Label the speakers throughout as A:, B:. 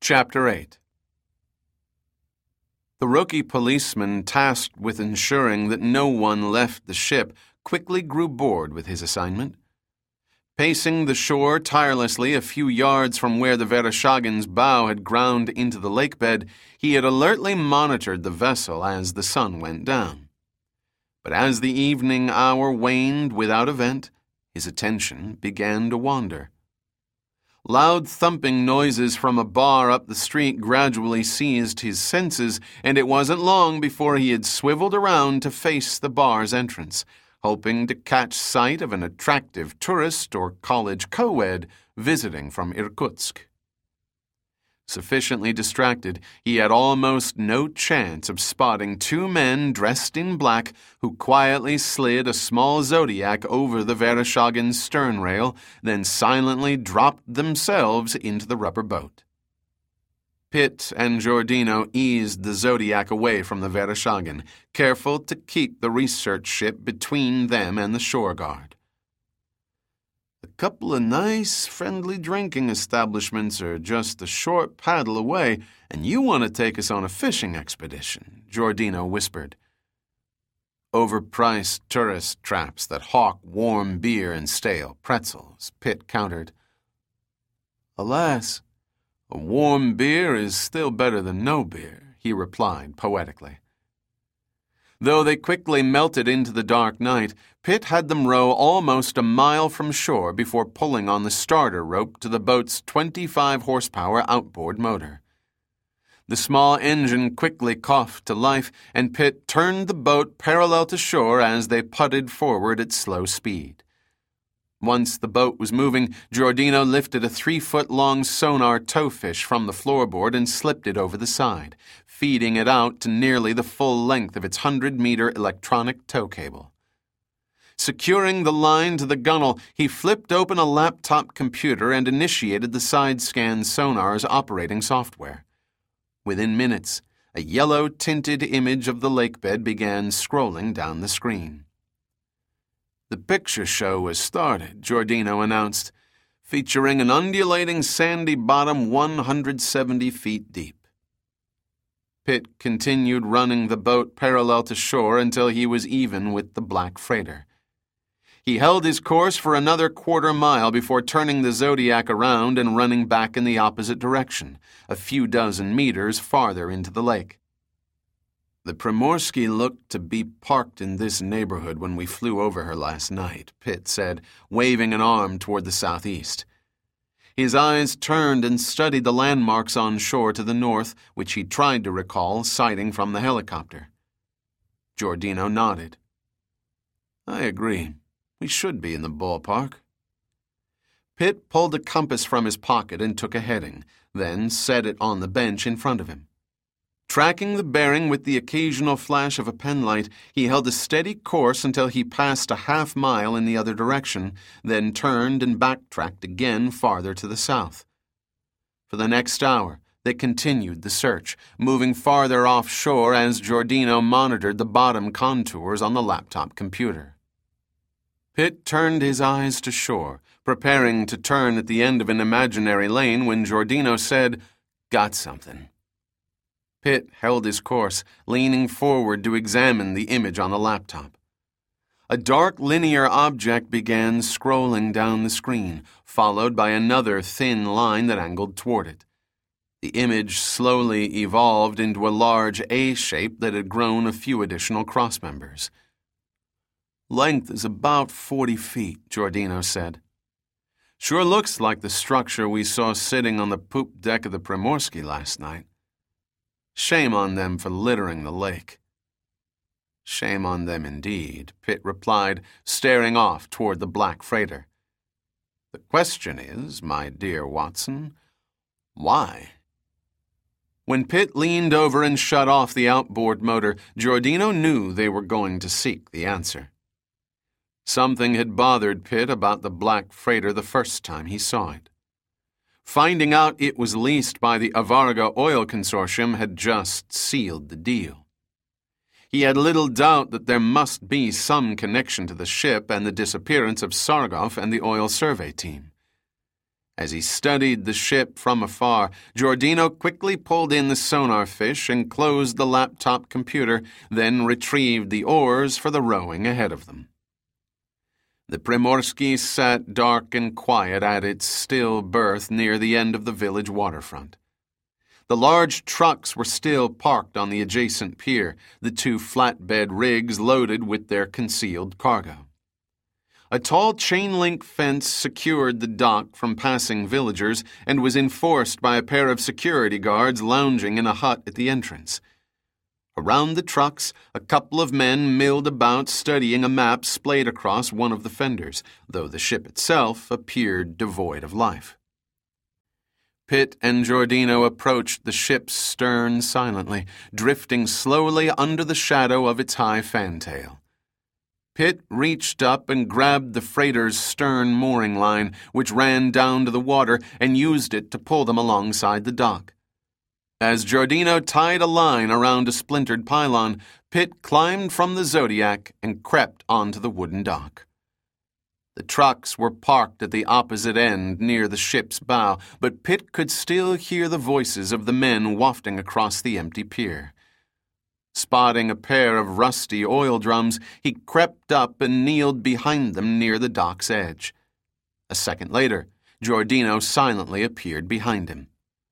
A: Chapter 8. The rookie policeman tasked with ensuring that no one left the ship quickly grew bored with his assignment. Pacing the shore tirelessly a few yards from where the Vereshchagin's bow had ground into the lake bed, he had alertly monitored the vessel as the sun went down. But as the evening hour waned without event, his attention began to wander. Loud thumping noises from a bar up the street gradually seized his senses, and it wasn't long before he had swiveled around to face the bar's entrance, hoping to catch sight of an attractive tourist or college co-ed visiting from Irkutsk. Sufficiently distracted, he had almost no chance of spotting two men dressed in black who quietly slid a small Zodiac over the Vereshchagin's stern rail, then silently dropped themselves into the rubber boat. Pitt and Giordino eased the Zodiac away from the Vereshchagin, careful to keep the research ship between them and the shore guard. A couple of nice, friendly drinking establishments are just a short paddle away, and you want to take us on a fishing expedition, Giordino whispered. Overpriced tourist traps that hawk warm beer and stale pretzels, Pitt countered. Alas, a warm beer is still better than no beer, he replied poetically. Though they quickly melted into the dark night, Pitt had them row almost a mile from shore before pulling on the starter rope to the boat's 25-horsepower outboard motor. The small engine quickly coughed to life, and Pitt turned the boat parallel to shore as they putted forward at slow speed. Once the boat was moving, Giordino lifted a 3-foot-long sonar towfish from the floorboard and slipped it over the side, feeding it out to nearly the full length of its 100-meter electronic tow cable. Securing the line to the gunnel, he flipped open a laptop computer and initiated the side-scan sonar's operating software. Within minutes, a yellow-tinted image of the lakebed began scrolling down the screen. The picture show has started, Giordino announced, featuring an undulating sandy bottom 170 feet deep. Pitt continued running the boat parallel to shore until he was even with the black freighter. He held his course for another quarter-mile before turning the Zodiac around and running back in the opposite direction, a few dozen meters farther into the lake. The Primorsky looked to be parked in this neighborhood when we flew over her last night, Pitt said, waving an arm toward the southeast. His eyes turned and studied the landmarks on shore to the north, which he tried to recall sighting from the helicopter. Giordino nodded. I agree. We should be in the ballpark. Pitt pulled a compass from his pocket and took a heading, then set it on the bench in front of him. Tracking the bearing with the occasional flash of a penlight, he held a steady course until he passed a half-mile in the other direction, then turned and backtracked again farther to the south. For the next hour, they continued the search, moving farther offshore as Giordino monitored the bottom contours on the laptop computer. Pitt turned his eyes to shore, preparing to turn at the end of an imaginary lane when Giordino said, Got something. Pitt held his course, leaning forward to examine the image on the laptop. A dark linear object began scrolling down the screen, followed by another thin line that angled toward it. The image slowly evolved into a large A shape that had grown a few additional crossmembers. Length is about 40 feet, Giordino said. Sure looks like the structure we saw sitting on the poop deck of the Primorsky last night. Shame on them for littering the lake. Shame on them indeed, Pitt replied, staring off toward the black freighter. The question is, my dear Watson, why? When Pitt leaned over and shut off the outboard motor, Giordino knew they were going to seek the answer. Something had bothered Pitt about the black freighter the first time he saw it. Finding out it was leased by the Avarga Oil Consortium had just sealed the deal. He had little doubt that there must be some connection to the ship and the disappearance of Sargov and the oil survey team. As he studied the ship from afar, Giordino quickly pulled in the sonar fish and closed the laptop computer, then retrieved the oars for the rowing ahead of them. The Primorsky sat dark and quiet at its still berth near the end of the village waterfront. The large trucks were still parked on the adjacent pier, the two flatbed rigs loaded with their concealed cargo. A tall chain-link fence secured the dock from passing villagers and was enforced by a pair of security guards lounging in a hut at the entrance. Around the trucks, a couple of men milled about studying a map splayed across one of the fenders, though the ship itself appeared devoid of life. Pitt and Giordino approached the ship's stern silently, drifting slowly under the shadow of its high fantail. Pitt reached up and grabbed the freighter's stern mooring line, which ran down to the water, and used it to pull them alongside the dock. As Giordino tied a line around a splintered pylon, Pitt climbed from the Zodiac and crept onto the wooden dock. The trucks were parked at the opposite end near the ship's bow, but Pitt could still hear the voices of the men wafting across the empty pier. Spotting a pair of rusty oil drums, he crept up and kneeled behind them near the dock's edge. A second later, Giordino silently appeared behind him.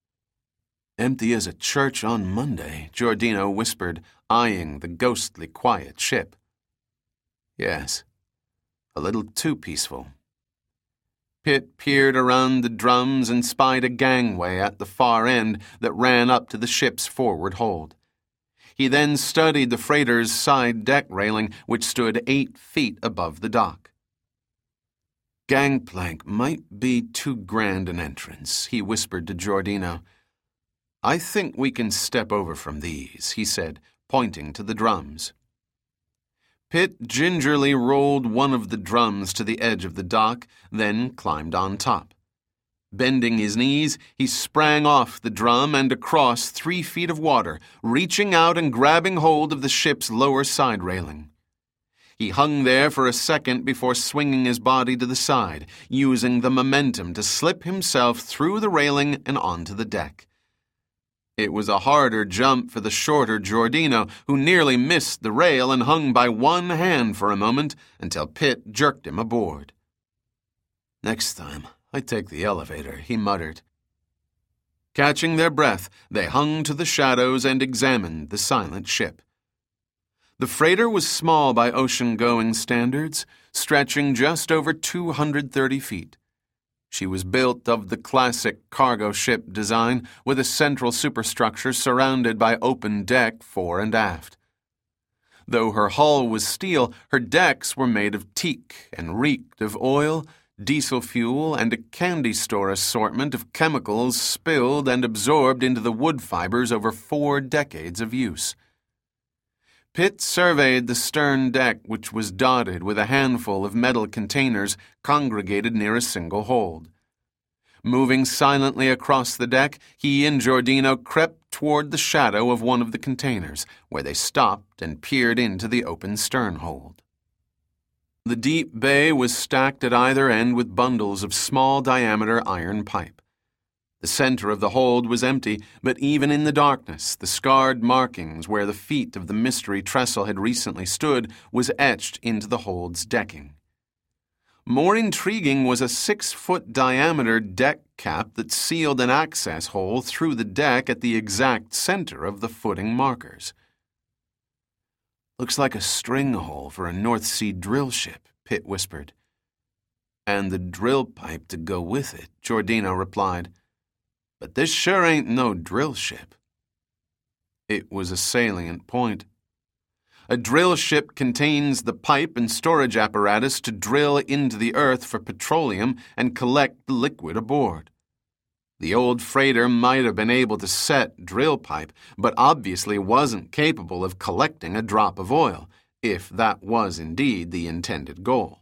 A: "Empty as a church on Monday," Giordino whispered, eyeing the ghostly quiet ship. "Yes, a little too peaceful." Pitt peered around the drums and spied a gangway at the far end that ran up to the ship's forward hold. He then studied the freighter's side deck railing, which stood 8 feet above the dock. "Gangplank might be too grand an entrance," he whispered to Giordino. "I think we can step over from these," he said, pointing to the drums. Pitt gingerly rolled one of the drums to the edge of the dock, then climbed on top. Bending his knees, he sprang off the drum and across 3 feet of water, reaching out and grabbing hold of the ship's lower side railing. He hung there for a second before swinging his body to the side, using the momentum to slip himself through the railing and onto the deck. It was a harder jump for the shorter Giordino, who nearly missed the rail and hung by one hand for a moment until Pitt jerked him aboard. "Next time, I take the elevator," he muttered. Catching their breath, they hung to the shadows and examined the silent ship. The freighter was small by ocean-going standards, stretching just over 230 feet. She was built of the classic cargo ship design, with a central superstructure surrounded by open deck fore and aft. Though her hull was steel, her decks were made of teak and reeked of oil, diesel fuel, and a candy store assortment of chemicals spilled and absorbed into the wood fibers over 4 decades of use. Pitt surveyed the stern deck, which was dotted with a handful of metal containers congregated near a single hold. Moving silently across the deck, he and Giordino crept toward the shadow of one of the containers, where they stopped and peered into the open stern hold. The deep bay was stacked at either end with bundles of small-diameter iron pipe. The center of the hold was empty, but even in the darkness, the scarred markings where the feet of the mystery trestle had recently stood was etched into the hold's decking. More intriguing was a 6-foot diameter deck cap that sealed an access hole through the deck at the exact center of the footing markers. "Looks like a string hole for a North Sea drill ship," Pitt whispered. "And the drill pipe to go with it," Giordino replied. "But this sure ain't no drill ship." It was a salient point. A drill ship contains the pipe and storage apparatus to drill into the earth for petroleum and collect the liquid aboard. The old freighter might have been able to set drill pipe, but obviously wasn't capable of collecting a drop of oil, if that was indeed the intended goal.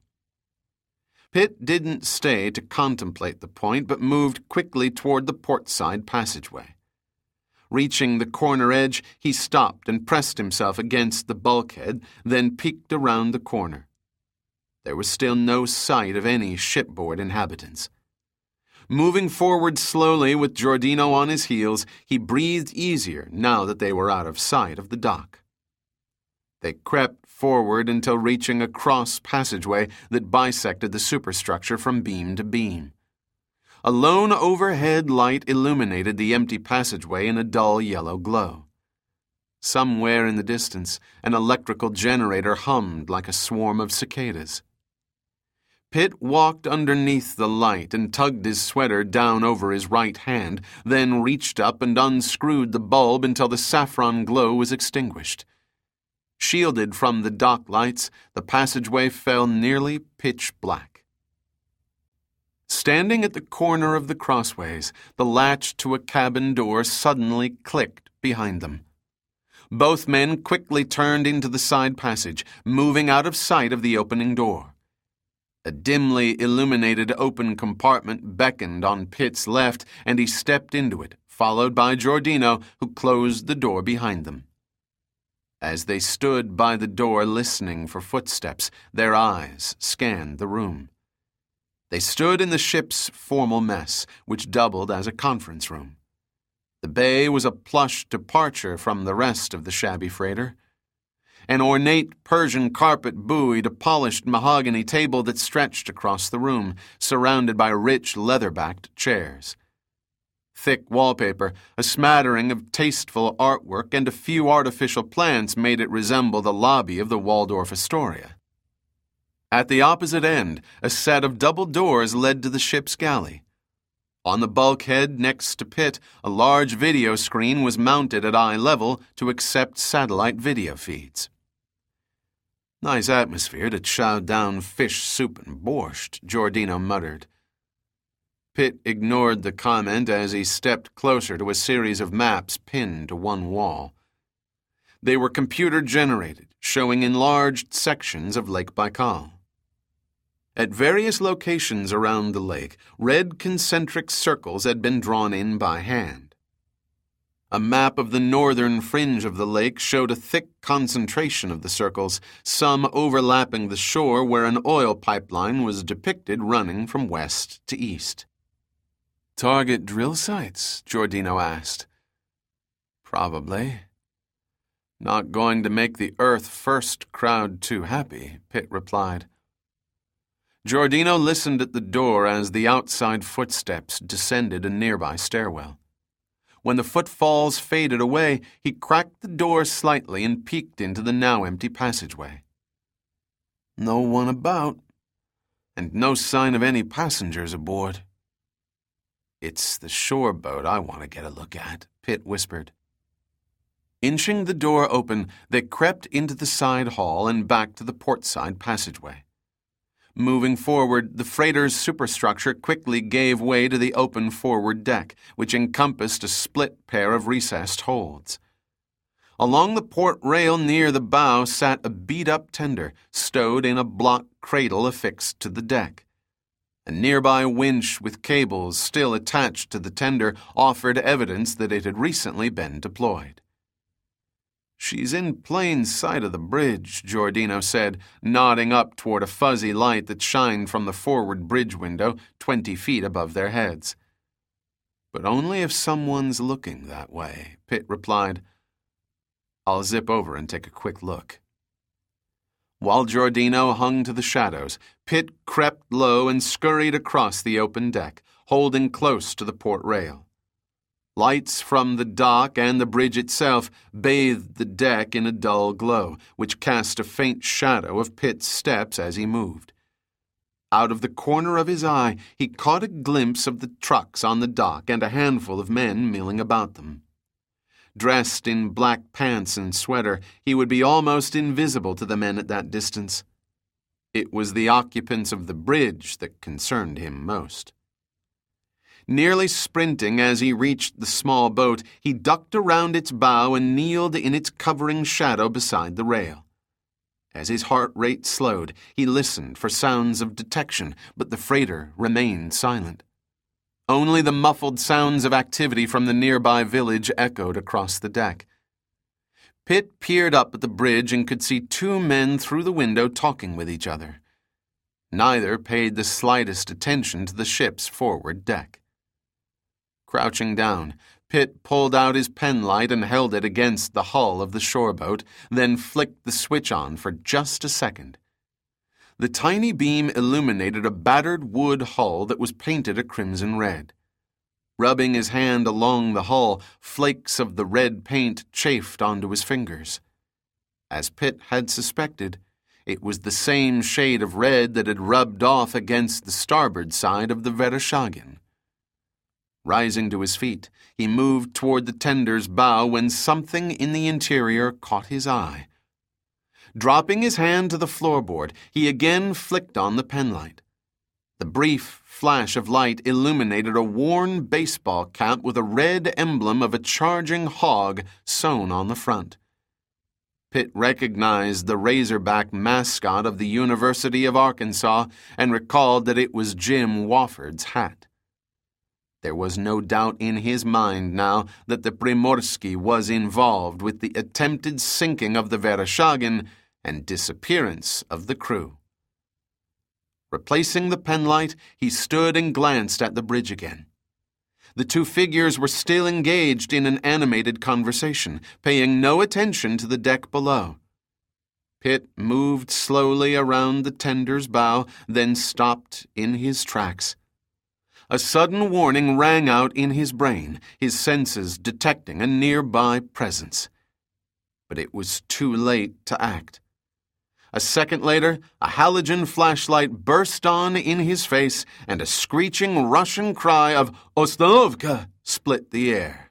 A: Pitt didn't stay to contemplate the point, but moved quickly toward the portside passageway. Reaching the corner edge, he stopped and pressed himself against the bulkhead, then peeked around the corner. There was still no sight of any shipboard inhabitants. Moving forward slowly with Giordino on his heels, he breathed easier now that they were out of sight of the dock. They crept forward until reaching a cross passageway that bisected the superstructure from beam to beam. A lone overhead light illuminated the empty passageway in a dull yellow glow. Somewhere in the distance, an electrical generator hummed like a swarm of cicadas. Pitt walked underneath the light and tugged his sweater down over his right hand, then reached up and unscrewed the bulb until the saffron glow was extinguished. Shielded from the dock lights, the passageway fell nearly pitch black. Standing at the corner of the crossways, the latch to a cabin door suddenly clicked behind them. Both men quickly turned into the side passage, moving out of sight of the opening door. A dimly illuminated open compartment beckoned on Pitt's left, and he stepped into it, followed by Giordino, who closed the door behind them. As they stood by the door listening for footsteps, their eyes scanned the room. They stood in the ship's formal mess, which doubled as a conference room. The bay was a plush departure from the rest of the shabby freighter. An ornate Persian carpet buoyed a polished mahogany table that stretched across the room, surrounded by rich leather-backed chairs. Thick wallpaper, a smattering of tasteful artwork, and a few artificial plants made it resemble the lobby of the Waldorf Astoria. At the opposite end, a set of double doors led to the ship's galley. On the bulkhead next to Pitt, a large video screen was mounted at eye level to accept satellite video feeds. "Nice atmosphere to chow down fish soup and borscht," Giordino muttered. Pitt ignored the comment as he stepped closer to a series of maps pinned to one wall. They were computer-generated, showing enlarged sections of Lake Baikal. At various locations around the lake, red concentric circles had been drawn in by hand. A map of the northern fringe of the lake showed a thick concentration of the circles, some overlapping the shore where an oil pipeline was depicted running from west to east. "Target drill sites?" Giordino asked. "Probably. Not going to make the Earth First crowd too happy," Pitt replied. Giordino listened at the door as the outside footsteps descended a nearby stairwell. When the footfalls faded away, he cracked the door slightly and peeked into the now empty passageway. No one about, and no sign of any passengers aboard. "It's the shore boat I want to get a look at," Pitt whispered. Inching the door open, they crept into the side hall and back to the portside passageway. Moving forward, the freighter's superstructure quickly gave way to the open forward deck, which encompassed a split pair of recessed holds. Along the port rail near the bow sat a beat-up tender, stowed in a block cradle affixed to the deck. A nearby winch with cables still attached to the tender offered evidence that it had recently been deployed. "She's in plain sight of the bridge," Giordino said, nodding up toward a fuzzy light that shined from the forward bridge window 20 feet above their heads. "But only if someone's looking that way," Pitt replied. "I'll zip over and take a quick look." While Giordino hung to the shadows, Pitt crept low and scurried across the open deck, holding close to the port rail. Lights from the dock and the bridge itself bathed the deck in a dull glow, which cast a faint shadow of Pitt's steps as he moved. Out of the corner of his eye, he caught a glimpse of the trucks on the dock and a handful of men milling about them. Dressed in black pants and sweater, he would be almost invisible to the men at that distance. It was the occupants of the bridge that concerned him most. Nearly sprinting as he reached the small boat, he ducked around its bow and kneeled in its covering shadow beside the rail. As his heart rate slowed, he listened for sounds of detection, but the freighter remained silent. Only the muffled sounds of activity from the nearby village echoed across the deck. Pitt peered up at the bridge and could see two men through the window talking with each other. Neither paid the slightest attention to the ship's forward deck. Crouching down, Pitt pulled out his penlight and held it against the hull of the shoreboat, then flicked the switch on for just a second. The tiny beam illuminated a battered wood hull that was painted a crimson red. Rubbing his hand along the hull, flakes of the red paint chafed onto his fingers. As Pitt had suspected, it was the same shade of red that had rubbed off against the starboard side of the Vereshchagin. Rising to his feet, he moved toward the tender's bow when something in the interior caught his eye. Dropping his hand to the floorboard, he again flicked on the penlight. The brief flash of light illuminated a worn baseball cap with a red emblem of a charging hog sewn on the front. Pitt recognized the Razorback mascot of the University of Arkansas and recalled that it was Jim Wofford's hat. There was no doubt in his mind now that the Primorsky was involved with the attempted sinking of the Vereshchagin and disappearance of the crew. Replacing the penlight, he stood and glanced at the bridge again. The two figures were still engaged in an animated conversation, paying no attention to the deck below. Pitt moved slowly around the tender's bow, then stopped in his tracks. A sudden warning rang out in his brain, his senses detecting a nearby presence. But it was too late to act. A second later, a halogen flashlight burst on in his face, and a screeching Russian cry of "Ostanovka!" split the air.